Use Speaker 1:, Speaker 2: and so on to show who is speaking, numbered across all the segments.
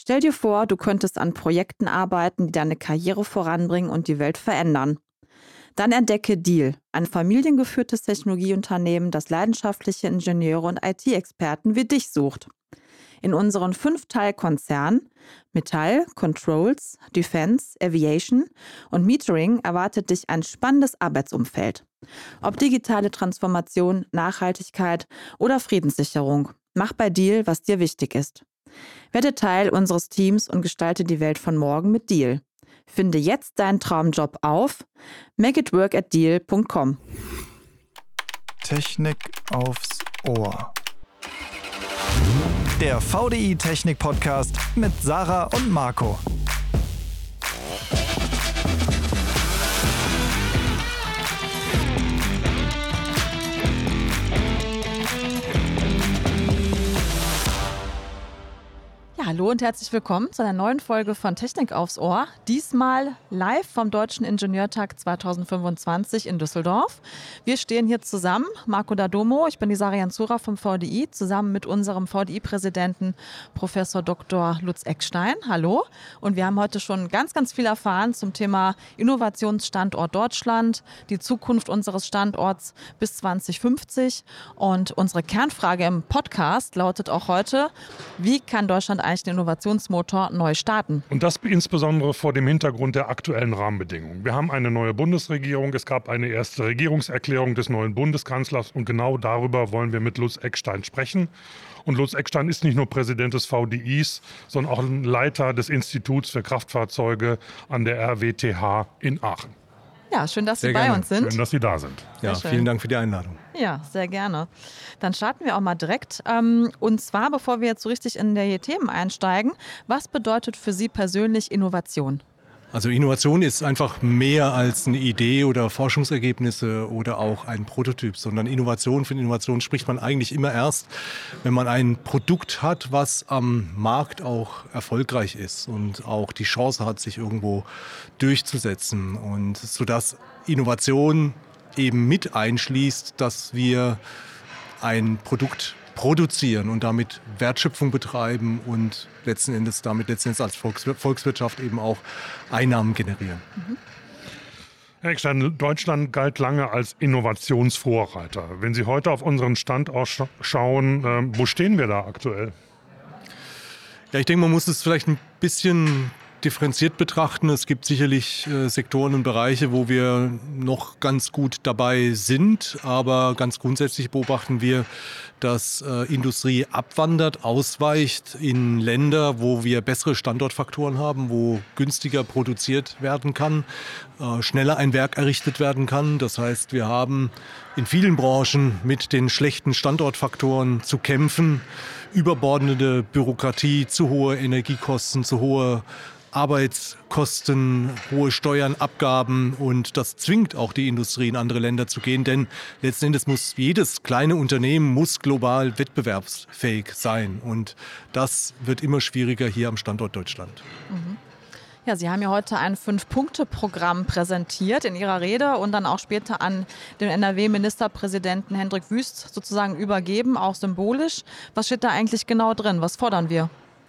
Speaker 1: Stell dir vor, du könntest an Projekten arbeiten, die deine Karriere voranbringen und die Welt verändern. Dann entdecke Diehl, ein familiengeführtes Technologieunternehmen, das leidenschaftliche Ingenieure und IT-Experten wie dich sucht. In unseren 5-Teil-Konzernen Metall, Controls, Defense, Aviation und Metering erwartet dich ein spannendes Arbeitsumfeld. Ob digitale Transformation, Nachhaltigkeit oder Friedenssicherung, mach bei Diehl, was dir wichtig ist. Werde Teil unseres Teams und gestalte die Welt von morgen mit Diehl. Finde jetzt deinen Traumjob auf makeitwork@diehl.com.
Speaker 2: Technik aufs Ohr. Der VDI Technik Podcast mit Sarah und Marco.
Speaker 1: Ja, hallo und herzlich willkommen zu einer neuen Folge von Technik aufs Ohr. Diesmal live vom Deutschen Ingenieurtag 2025 in Düsseldorf. Wir stehen hier zusammen, Marco Dadomo, ich bin die Sarah Jansura vom VDI, zusammen mit unserem VDI-Präsidenten Professor Dr. Lutz Eckstein. Hallo. Und wir haben heute schon ganz viel erfahren zum Thema Innovationsstandort Deutschland, die Zukunft unseres Standorts bis 2050. Und unsere Kernfrage im Podcast lautet auch heute: Wie kann Deutschland eigentlich den Innovationsmotor neu starten?
Speaker 3: Und das insbesondere vor dem Hintergrund der aktuellen Rahmenbedingungen. Wir haben eine neue Bundesregierung, es gab eine erste Regierungserklärung des neuen Bundeskanzlers und genau darüber wollen wir mit Lutz Eckstein sprechen. Und Lutz Eckstein ist nicht nur Präsident des VDIs, sondern auch Leiter des Instituts für Kraftfahrzeuge an der RWTH in Aachen.
Speaker 1: Ja, schön, dass Sie bei uns sind.
Speaker 3: Schön, dass Sie da sind.
Speaker 4: Ja, vielen Dank für die Einladung.
Speaker 1: Ja, sehr gerne. Dann starten wir auch mal direkt. Und zwar, bevor wir jetzt so richtig in die Themen einsteigen, was bedeutet für Sie persönlich Innovation?
Speaker 4: Also Innovation ist einfach mehr als eine Idee oder Forschungsergebnisse oder auch ein Prototyp, sondern Innovation, von Innovation spricht man eigentlich immer erst, wenn man ein Produkt hat, was am Markt auch erfolgreich ist und auch die Chance hat, sich irgendwo durchzusetzen. Und sodass Innovation eben mit einschließt, dass wir ein Produkt produzieren und damit Wertschöpfung betreiben und letzten Endes als Volkswirtschaft eben auch Einnahmen generieren.
Speaker 3: Herr Eckstein, Deutschland galt lange als Innovationsvorreiter. Wenn Sie heute auf unseren Standort schauen, wo stehen wir da aktuell?
Speaker 4: Ja, ich denke, man muss es vielleicht ein bisschen differenziert betrachten. Es gibt sicherlich Sektoren und Bereiche, wo wir noch ganz gut dabei sind, aber ganz grundsätzlich beobachten wir, dass Industrie abwandert, ausweicht in Länder, wo wir bessere Standortfaktoren haben, wo günstiger produziert werden kann, schneller ein Werk errichtet werden kann. Das heißt, wir haben in vielen Branchen mit den schlechten Standortfaktoren zu kämpfen, überbordende Bürokratie, zu hohe Energiekosten, zu hohe Arbeitskosten, hohe Steuern, Abgaben, und das zwingt auch die Industrie, in andere Länder zu gehen, denn letzten Endes muss jedes kleine Unternehmen global wettbewerbsfähig sein, und das wird immer schwieriger hier am Standort Deutschland.
Speaker 1: Ja, Sie haben ja heute ein 5-Punkte-Programm präsentiert in Ihrer Rede und dann auch später an den NRW-Ministerpräsidenten Hendrik Wüst sozusagen übergeben, auch symbolisch. Was steht da eigentlich genau drin? Was fordern wir?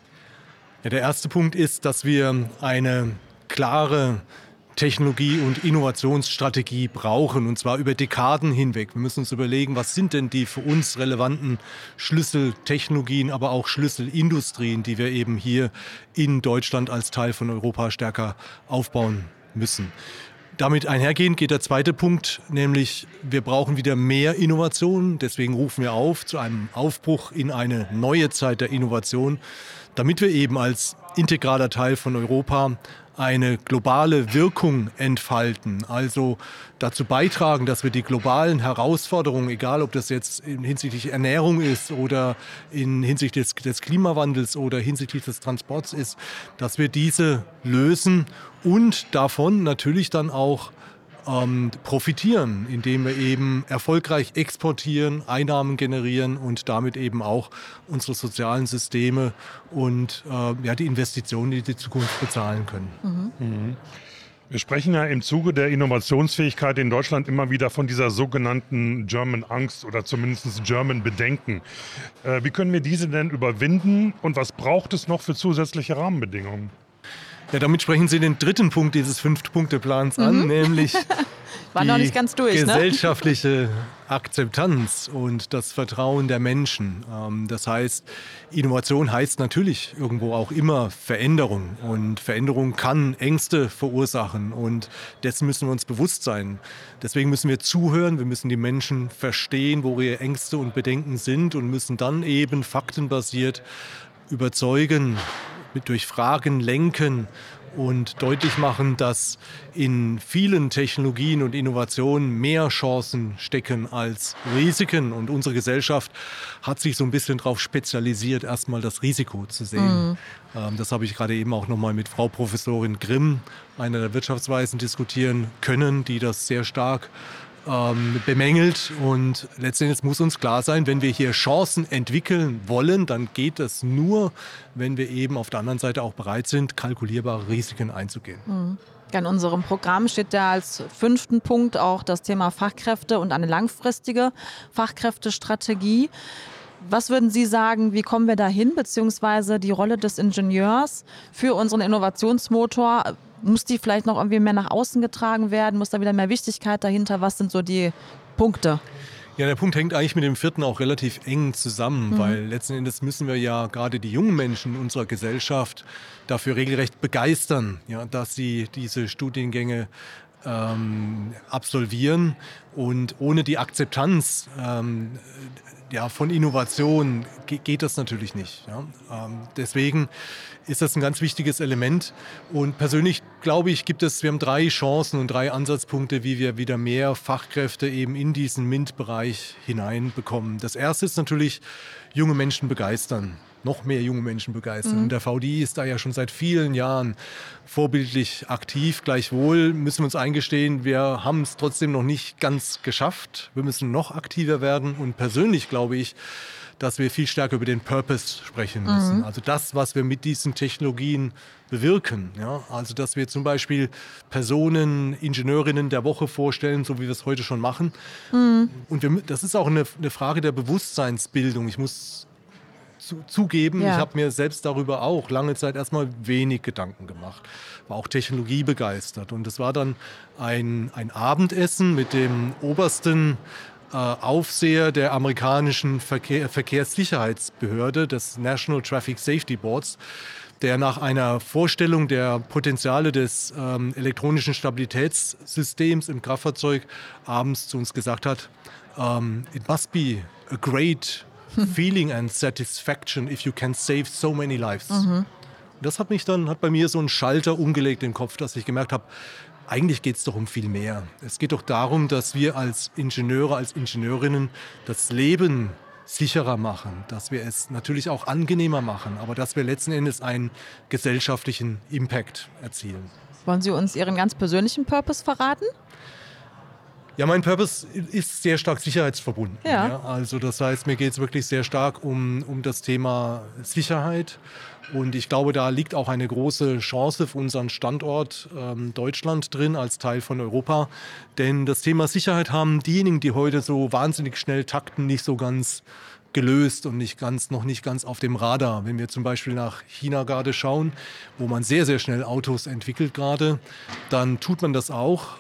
Speaker 4: Ja, der erste Punkt ist, dass wir eine klare Technologie- und Innovationsstrategie brauchen, und zwar über Dekaden hinweg. Wir müssen uns überlegen, was sind denn die für uns relevanten Schlüsseltechnologien, aber auch Schlüsselindustrien, die wir eben hier in Deutschland als Teil von Europa stärker aufbauen müssen. Damit einhergehend geht der zweite Punkt, nämlich wir brauchen wieder mehr Innovation. Deswegen rufen wir auf zu einem Aufbruch in eine neue Zeit der Innovation, damit wir eben als integraler Teil von Europa eine globale Wirkung entfalten, also dazu beitragen, dass wir die globalen Herausforderungen, egal ob das jetzt hinsichtlich Ernährung ist oder hinsichtlich des Klimawandels oder hinsichtlich des Transports ist, dass wir diese lösen und davon natürlich dann auch profitieren, indem wir eben erfolgreich exportieren, Einnahmen generieren und damit eben auch unsere sozialen Systeme und die Investitionen in die Zukunft bezahlen können.
Speaker 3: Wir sprechen ja im Zuge der Innovationsfähigkeit in Deutschland immer wieder von dieser sogenannten German Angst oder zumindest German Bedenken. Wie können wir diese denn überwinden und was braucht es noch für zusätzliche Rahmenbedingungen?
Speaker 4: Ja, damit sprechen Sie den dritten Punkt dieses 5-Punkte-Plans an, nämlich
Speaker 1: War noch nicht ganz durch,
Speaker 4: gesellschaftliche Akzeptanz und das Vertrauen der Menschen. Das heißt, Innovation heißt natürlich irgendwo auch immer Veränderung. Und Veränderung kann Ängste verursachen und dessen müssen wir uns bewusst sein. Deswegen müssen wir zuhören, wir müssen die Menschen verstehen, wo ihre Ängste und Bedenken sind und müssen dann eben faktenbasiert überzeugen, durch Fragen lenken und deutlich machen, dass in vielen Technologien und Innovationen mehr Chancen stecken als Risiken. Und unsere Gesellschaft hat sich so ein bisschen darauf spezialisiert, erstmal das Risiko zu sehen. Das habe ich gerade eben auch nochmal mit Frau Professorin Grimm, einer der Wirtschaftsweisen, diskutieren können, die das sehr stark bemängelt. Und letztendlich muss uns klar sein, wenn wir hier Chancen entwickeln wollen, dann geht das nur, wenn wir eben auf der anderen Seite auch bereit sind, kalkulierbare Risiken einzugehen.
Speaker 1: In unserem Programm steht ja als 5. Punkt auch das Thema Fachkräfte und eine langfristige Fachkräftestrategie. Was würden Sie sagen, wie kommen wir dahin, beziehungsweise die Rolle des Ingenieurs für unseren Innovationsmotor? Muss die vielleicht noch irgendwie mehr nach außen getragen werden? Muss da wieder mehr Wichtigkeit dahinter? Was sind so die Punkte?
Speaker 4: Ja, der Punkt hängt eigentlich mit dem 4. auch relativ eng zusammen, weil letzten Endes müssen wir ja gerade die jungen Menschen unserer Gesellschaft dafür regelrecht begeistern, ja, dass sie diese Studiengänge absolvieren. Und ohne die Akzeptanz von Innovation geht das natürlich nicht. Ja. Deswegen ist das ein ganz wichtiges Element. Und persönlich glaube ich, wir haben 3 Chancen und 3 Ansatzpunkte, wie wir wieder mehr Fachkräfte eben in diesen MINT-Bereich hineinbekommen. Das erste ist natürlich, junge Menschen begeistern. Noch mehr junge Menschen begeistern. Und der VDI ist da ja schon seit vielen Jahren vorbildlich aktiv. Gleichwohl müssen wir uns eingestehen, wir haben es trotzdem noch nicht ganz geschafft. Wir müssen noch aktiver werden. Und persönlich glaube ich, dass wir viel stärker über den Purpose sprechen müssen. Also das, was wir mit diesen Technologien bewirken. Ja? Also dass wir zum Beispiel Personen, Ingenieurinnen der Woche vorstellen, so wie wir es heute schon machen. Und das ist auch eine Frage der Bewusstseinsbildung. Ich muss zugeben, ich habe mir selbst darüber auch lange Zeit erstmal wenig Gedanken gemacht. War auch Technologie begeistert. Und es war dann ein Abendessen mit dem obersten Aufseher der amerikanischen Verkehrssicherheitsbehörde, des National Traffic Safety Boards, der nach einer Vorstellung der Potenziale des elektronischen Stabilitätssystems im Kraftfahrzeug abends zu uns gesagt hat, it must be a great feeling and satisfaction if you can save so many lives. Das hat bei mir so einen Schalter umgelegt im Kopf, dass ich gemerkt habe, eigentlich geht es doch um viel mehr. Es geht doch darum, dass wir als Ingenieure, als Ingenieurinnen das Leben sicherer machen, dass wir es natürlich auch angenehmer machen, aber dass wir letzten Endes einen gesellschaftlichen Impact erzielen.
Speaker 1: Wollen Sie uns Ihren ganz persönlichen Purpose verraten?
Speaker 4: Ja, mein Purpose ist sehr stark sicherheitsverbunden.
Speaker 1: Ja.
Speaker 4: Ja, also das heißt, mir geht es wirklich sehr stark um das Thema Sicherheit. Und ich glaube, da liegt auch eine große Chance für unseren Standort Deutschland drin als Teil von Europa. Denn das Thema Sicherheit haben diejenigen, die heute so wahnsinnig schnell takten, nicht so ganz gelöst und noch nicht ganz auf dem Radar. Wenn wir zum Beispiel nach China gerade schauen, wo man sehr, sehr schnell Autos entwickelt gerade, dann tut man das auch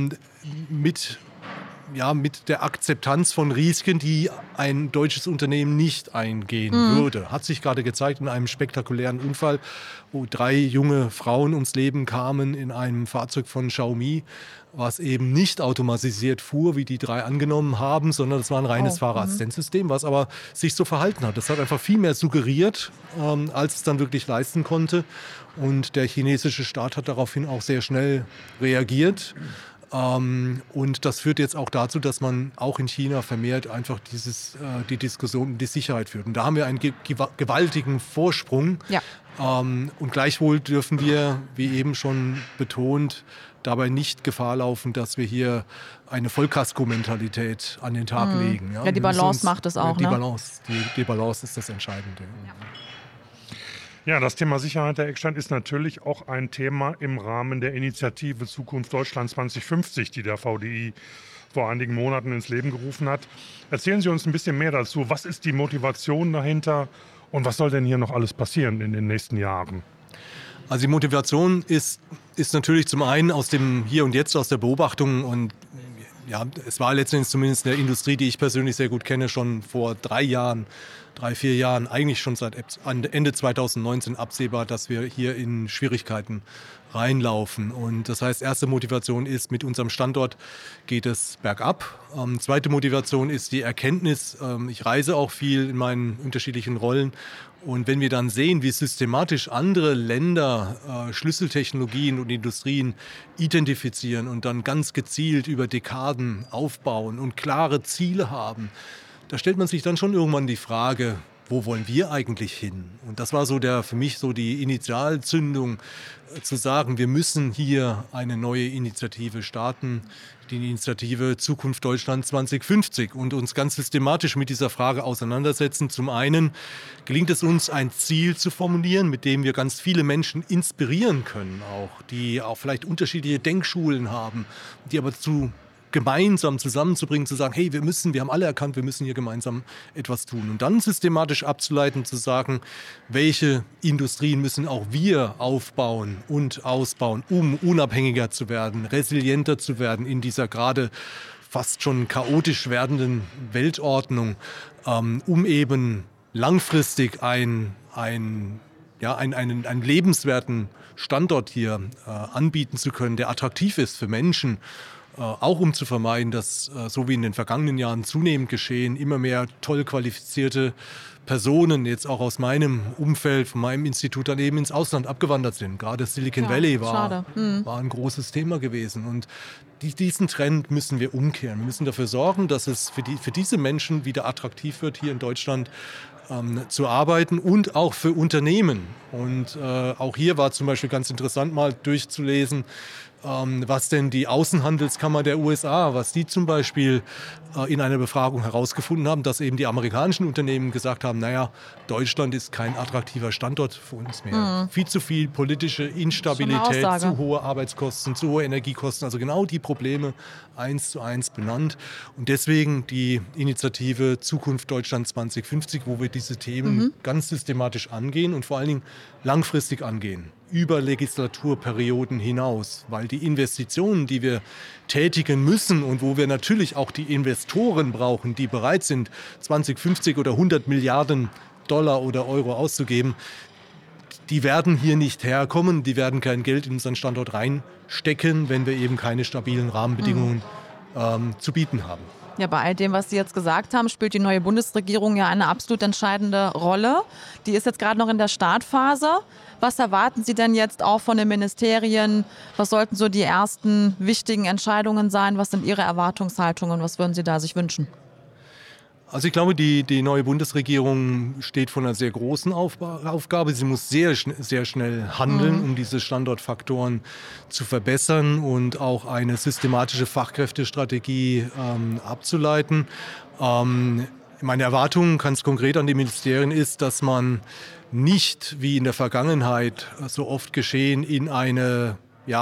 Speaker 4: mit der Akzeptanz von Risiken, die ein deutsches Unternehmen nicht eingehen würde. Hat sich gerade gezeigt in einem spektakulären Unfall, wo 3 junge Frauen ums Leben kamen in einem Fahrzeug von Xiaomi, was eben nicht automatisiert fuhr, wie die 3 angenommen haben, sondern es war ein reines Fahrerassistenzsystem, was aber sich so verhalten hat. Das hat einfach viel mehr suggeriert, als es dann wirklich leisten konnte. Und der chinesische Staat hat daraufhin auch sehr schnell reagiert. Und das führt jetzt auch dazu, dass man auch in China vermehrt einfach die Diskussion um die Sicherheit führt. Und da haben wir einen gewaltigen Vorsprung. Ja. Und gleichwohl dürfen wir, wie eben schon betont, dabei nicht Gefahr laufen, dass wir hier eine Vollkasko-Mentalität an den Tag legen.
Speaker 1: Ja, die Balance macht es auch.
Speaker 4: Die Balance ist das Entscheidende. Ja.
Speaker 3: Ja, das Thema Sicherheit der Eckstein ist natürlich auch ein Thema im Rahmen der Initiative Zukunft Deutschland 2050, die der VDI vor einigen Monaten ins Leben gerufen hat. Erzählen Sie uns ein bisschen mehr dazu. Was ist die Motivation dahinter und was soll denn hier noch alles passieren in den nächsten Jahren?
Speaker 4: Also die Motivation ist natürlich zum einen aus dem Hier und Jetzt, aus der Beobachtung und ja, es war letztendlich zumindest in der Industrie, die ich persönlich sehr gut kenne, schon vor 3, 4 Jahren, eigentlich schon seit Ende 2019 absehbar, dass wir hier in Schwierigkeiten reinlaufen. Und das heißt, erste Motivation ist, mit unserem Standort geht es bergab. Zweite Motivation ist die Erkenntnis, ich reise auch viel in meinen unterschiedlichen Rollen. Und wenn wir dann sehen, wie systematisch andere Länder Schlüsseltechnologien und Industrien identifizieren und dann ganz gezielt über Dekaden aufbauen und klare Ziele haben, da stellt man sich dann schon irgendwann die Frage, wo wollen wir eigentlich hin? Und das war so für mich so die Initialzündung, zu sagen, wir müssen hier eine neue Initiative starten, die Initiative Zukunft Deutschland 2050 und uns ganz systematisch mit dieser Frage auseinandersetzen. Zum einen gelingt es uns, ein Ziel zu formulieren, mit dem wir ganz viele Menschen inspirieren können, die auch vielleicht unterschiedliche Denkschulen haben, die aber gemeinsam zusammenzubringen, zu sagen, hey, wir haben alle erkannt, wir müssen hier gemeinsam etwas tun. Und dann systematisch abzuleiten, zu sagen, welche Industrien müssen auch wir aufbauen und ausbauen, um unabhängiger zu werden, resilienter zu werden in dieser gerade fast schon chaotisch werdenden Weltordnung, um eben langfristig einen lebenswerten Standort hier anbieten zu können, der attraktiv ist für Menschen. Auch um zu vermeiden, dass, so wie in den vergangenen Jahren zunehmend geschehen, immer mehr toll qualifizierte Personen jetzt auch aus meinem Umfeld, von meinem Institut dann eben ins Ausland abgewandert sind. Gerade Silicon Valley war ein großes Thema gewesen. Und diesen Trend müssen wir umkehren. Wir müssen dafür sorgen, dass es für diese Menschen wieder attraktiv wird, hier in Deutschland zu arbeiten und auch für Unternehmen. Und auch hier war zum Beispiel ganz interessant mal durchzulesen, was denn die Außenhandelskammer der USA, was die zum Beispiel in einer Befragung herausgefunden haben, dass eben die amerikanischen Unternehmen gesagt haben, naja, Deutschland ist kein attraktiver Standort für uns mehr. Viel zu viel politische Instabilität, zu hohe Arbeitskosten, zu hohe Energiekosten, also genau die Probleme 1:1 benannt. Und deswegen die Initiative Zukunft Deutschland 2050, wo wir diese Themen ganz systematisch angehen und vor allen Dingen langfristig angehen, über Legislaturperioden hinaus, weil die Investitionen, die wir tätigen müssen und wo wir natürlich auch die Investoren brauchen, die bereit sind, 2050 oder 100 Milliarden Dollar oder Euro auszugeben, die werden hier nicht herkommen, die werden kein Geld in unseren Standort reinstecken, wenn wir eben keine stabilen Rahmenbedingungen zu bieten haben.
Speaker 1: Ja, bei all dem, was Sie jetzt gesagt haben, spielt die neue Bundesregierung ja eine absolut entscheidende Rolle. Die ist jetzt gerade noch in der Startphase. Was erwarten Sie denn jetzt auch von den Ministerien? Was sollten so die ersten wichtigen Entscheidungen sein? Was sind Ihre Erwartungshaltungen? Was würden Sie da sich wünschen?
Speaker 4: Also ich glaube, die neue Bundesregierung steht vor einer sehr großen Aufgabe. Sie muss sehr schnell handeln, um diese Standortfaktoren zu verbessern und auch eine systematische Fachkräftestrategie abzuleiten. Meine Erwartung, ganz konkret an die Ministerien, ist, dass man nicht, wie in der Vergangenheit so oft geschehen, in eine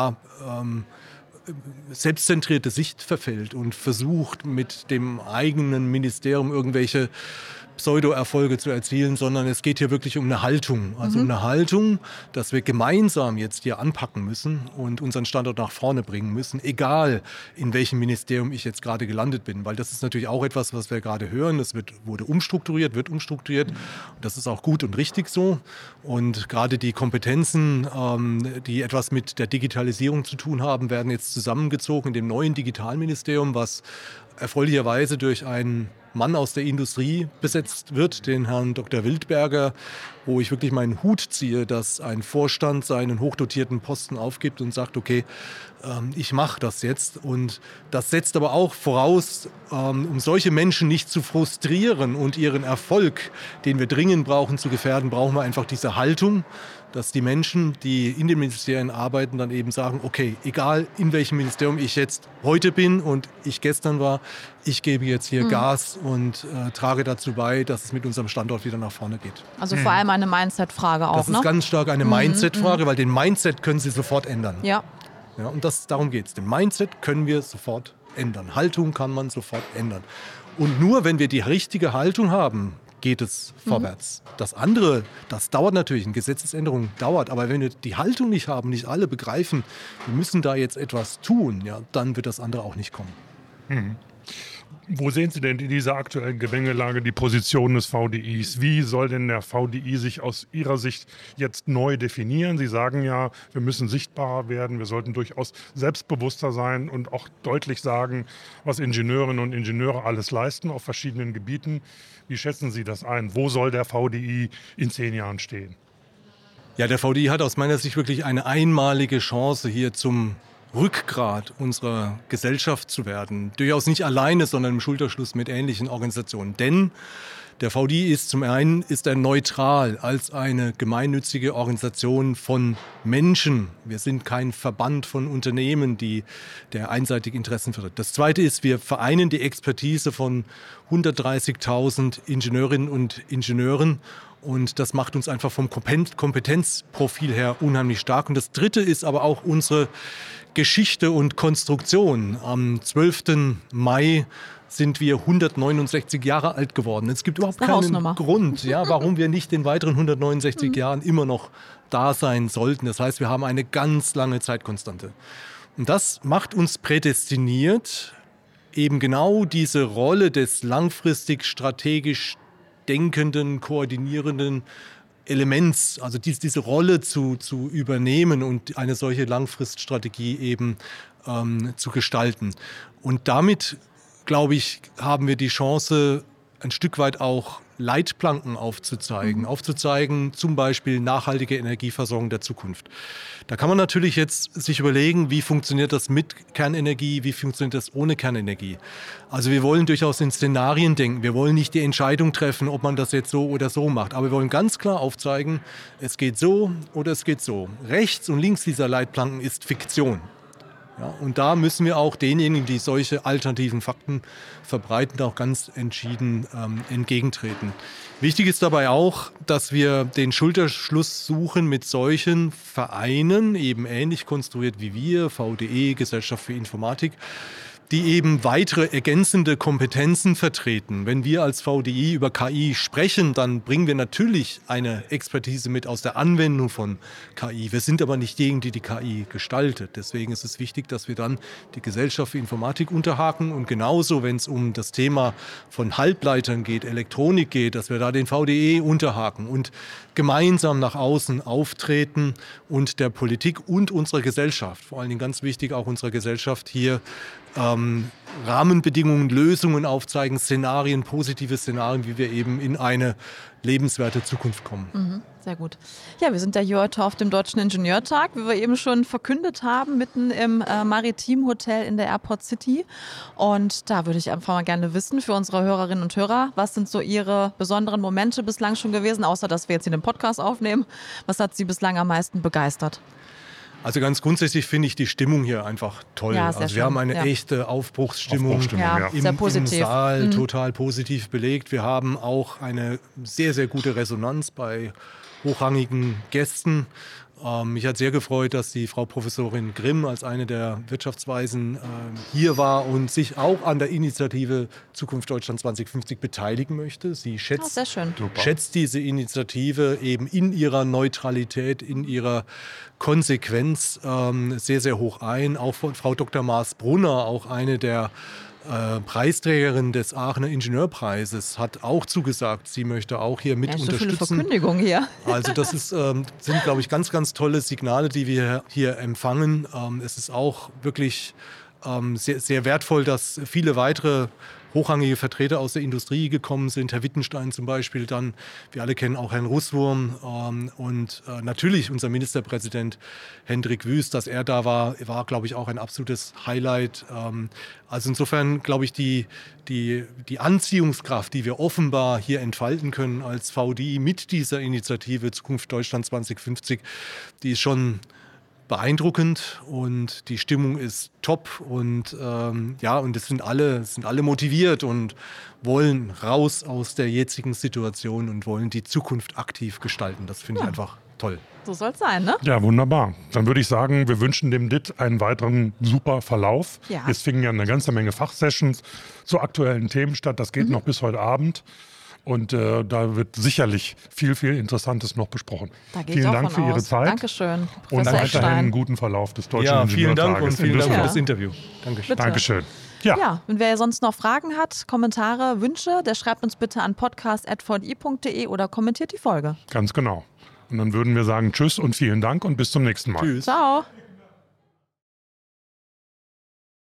Speaker 4: selbstzentrierte Sicht verfällt und versucht, mit dem eigenen Ministerium irgendwelche Pseudo-Erfolge zu erzielen, sondern es geht hier wirklich um eine Haltung. Also um eine Haltung, dass wir gemeinsam jetzt hier anpacken müssen und unseren Standort nach vorne bringen müssen, egal in welchem Ministerium ich jetzt gerade gelandet bin. Weil das ist natürlich auch etwas, was wir gerade hören. Es wird umstrukturiert. Und das ist auch gut und richtig so. Und gerade die Kompetenzen, die etwas mit der Digitalisierung zu tun haben, werden jetzt zusammengezogen in dem neuen Digitalministerium, was erfreulicherweise durch einen Mann aus der Industrie besetzt wird, den Herrn Dr. Wildberger, wo ich wirklich meinen Hut ziehe, dass ein Vorstand seinen hochdotierten Posten aufgibt und sagt, okay, ich mache das jetzt. Und das setzt aber auch voraus, um solche Menschen nicht zu frustrieren und ihren Erfolg, den wir dringend brauchen, zu gefährden, brauchen wir einfach diese Haltung, dass die Menschen, die in den Ministerien arbeiten, dann eben sagen, okay, egal in welchem Ministerium ich jetzt heute bin und ich gestern war, ich gebe jetzt hier Gas und trage dazu bei, dass es mit unserem Standort wieder nach vorne geht.
Speaker 1: Also vor allem immer eine Mindset-Frage auch,
Speaker 4: Das ist ganz stark eine Mindset-Frage, weil den Mindset können Sie sofort ändern.
Speaker 1: Ja.
Speaker 4: Ja, und darum geht es. Den Mindset können wir sofort ändern. Haltung kann man sofort ändern. Und nur wenn wir die richtige Haltung haben, geht es vorwärts. Das andere, das dauert natürlich, eine Gesetzesänderung dauert, aber wenn wir die Haltung nicht haben, nicht alle begreifen, wir müssen da jetzt etwas tun, ja, dann wird das andere auch nicht kommen.
Speaker 3: Wo sehen Sie denn in dieser aktuellen Gemengelage die Position des VDIs? Wie soll denn der VDI sich aus Ihrer Sicht jetzt neu definieren? Sie sagen ja, wir müssen sichtbarer werden, wir sollten durchaus selbstbewusster sein und auch deutlich sagen, was Ingenieurinnen und Ingenieure alles leisten auf verschiedenen Gebieten. Wie schätzen Sie das ein? Wo soll der VDI in 10 Jahren stehen?
Speaker 4: Ja, der VDI hat aus meiner Sicht wirklich eine einmalige Chance, hier zum Rückgrat unserer Gesellschaft zu werden. Durchaus nicht alleine, sondern im Schulterschluss mit ähnlichen Organisationen. Denn der VDI ist zum einen neutral als eine gemeinnützige Organisation von Menschen. Wir sind kein Verband von Unternehmen, der einseitig Interessen vertritt. Das Zweite ist, wir vereinen die Expertise von 130.000 Ingenieurinnen und Ingenieuren. Und das macht uns einfach vom Kompetenzprofil her unheimlich stark. Und das Dritte ist aber auch unsere Geschichte und Konstruktion. Am 12. Mai sind wir 169 Jahre alt geworden. Es gibt überhaupt keinen Grund, warum wir nicht in weiteren 169 Jahren immer noch da sein sollten. Das heißt, wir haben eine ganz lange Zeitkonstante. Und das macht uns prädestiniert, eben genau diese Rolle des langfristig strategisch denkenden, koordinierenden Elements, also diese Rolle zu übernehmen und eine solche Langfriststrategie eben zu gestalten. Und damit, glaube ich, haben wir die Chance, ein Stück weit auch Leitplanken aufzuzeigen, zum Beispiel nachhaltige Energieversorgung der Zukunft. Da kann man natürlich jetzt sich überlegen, wie funktioniert das mit Kernenergie, wie funktioniert das ohne Kernenergie. Also wir wollen durchaus in Szenarien denken. Wir wollen nicht die Entscheidung treffen, ob man das jetzt so oder so macht. Aber wir wollen ganz klar aufzeigen, es geht so oder es geht so. Rechts und links dieser Leitplanken ist Fiktion. Ja, und da müssen wir auch denjenigen, die solche alternativen Fakten verbreiten, auch ganz entschieden entgegentreten. Wichtig ist dabei auch, dass wir den Schulterschluss suchen mit solchen Vereinen, eben ähnlich konstruiert wie wir, VDE, Gesellschaft für Informatik, die eben weitere ergänzende Kompetenzen vertreten. Wenn wir als VDI über KI sprechen, dann bringen wir natürlich eine Expertise mit aus der Anwendung von KI. Wir sind aber nicht diejenigen, die KI gestaltet. Deswegen ist es wichtig, dass wir dann die Gesellschaft für Informatik unterhaken und genauso, wenn es um das Thema von Halbleitern geht, Elektronik geht, dass wir da den VDE unterhaken und gemeinsam nach außen auftreten und der Politik und unserer Gesellschaft, vor allen Dingen ganz wichtig auch unserer Gesellschaft hier Rahmenbedingungen, Lösungen aufzeigen, Szenarien, positive Szenarien, wie wir eben in eine lebenswerte Zukunft kommen.
Speaker 1: Sehr gut. Ja, wir sind ja hier heute auf dem Deutschen Ingenieurtag, wie wir eben schon verkündet haben, mitten im Maritim Hotel in der Airport City. Und da würde ich einfach mal gerne wissen für unsere Hörerinnen und Hörer, was sind so Ihre besonderen Momente bislang schon gewesen, außer dass wir jetzt hier den Podcast aufnehmen. Was hat Sie bislang am meisten begeistert?
Speaker 4: Also ganz grundsätzlich finde ich die Stimmung hier einfach toll.
Speaker 1: Ja,
Speaker 4: also wir haben eine echte Aufbruchsstimmung im Saal, total positiv belegt. Wir haben auch eine sehr, sehr gute Resonanz bei hochrangigen Gästen. Mich hat sehr gefreut, dass die Frau Professorin Grimm als eine der Wirtschaftsweisen hier war und sich auch an der Initiative Zukunft Deutschland 2050 beteiligen möchte. Sie schätzt diese Initiative eben in ihrer Neutralität, in ihrer Konsequenz sehr, sehr hoch ein. Auch von Frau Dr. Maas-Brunner, auch eine der Preisträgerin des Aachener Ingenieurpreises, hat auch zugesagt, sie möchte auch hier mit unterstützen.
Speaker 1: Viele Verkündigungen hier.
Speaker 4: Also das sind, glaube ich, ganz, ganz tolle Signale, die wir hier empfangen. Es ist auch wirklich sehr, sehr wertvoll, dass viele weitere hochrangige Vertreter aus der Industrie gekommen sind. Herr Wittenstein zum Beispiel, dann, wir alle kennen auch Herrn Russwurm und natürlich unser Ministerpräsident Hendrik Wüst, dass er da war, glaube ich, auch ein absolutes Highlight. Also insofern, glaube ich, die Anziehungskraft, die wir offenbar hier entfalten können als VDI mit dieser Initiative Zukunft Deutschland 2050, die ist schon beeindruckend und die Stimmung ist top und und es sind alle motiviert und wollen raus aus der jetzigen Situation und wollen die Zukunft aktiv gestalten. Das finde ich einfach toll.
Speaker 1: So soll es sein, ne?
Speaker 3: Ja, wunderbar. Dann würde ich sagen, wir wünschen dem DIT einen weiteren super Verlauf.
Speaker 1: Ja.
Speaker 3: Es fingen ja eine ganze Menge Fachsessions zu aktuellen Themen statt. Das geht noch bis heute Abend. Und da wird sicherlich viel, viel Interessantes noch besprochen.
Speaker 1: Da gehe ich
Speaker 3: Vielen
Speaker 1: auch
Speaker 3: Dank
Speaker 1: von
Speaker 3: für Ihre
Speaker 1: aus.
Speaker 3: Zeit.
Speaker 1: Dankeschön,
Speaker 3: Und
Speaker 1: Professor
Speaker 3: weiterhin
Speaker 1: Eckstein.
Speaker 3: einen guten Verlauf des Deutschen
Speaker 4: Ja, vielen Dank
Speaker 3: Ingenieurtages
Speaker 4: und vielen Dank für
Speaker 1: Ja.
Speaker 4: das Interview. Dankeschön.
Speaker 1: Bitte.
Speaker 3: Dankeschön. Ja.
Speaker 1: Ja, und wer sonst noch Fragen hat, Kommentare, Wünsche, der schreibt uns bitte an podcast@vdi.de oder kommentiert die Folge.
Speaker 3: Ganz genau. Und dann würden wir sagen Tschüss und vielen Dank und bis zum nächsten Mal.
Speaker 4: Tschüss.
Speaker 1: Ciao.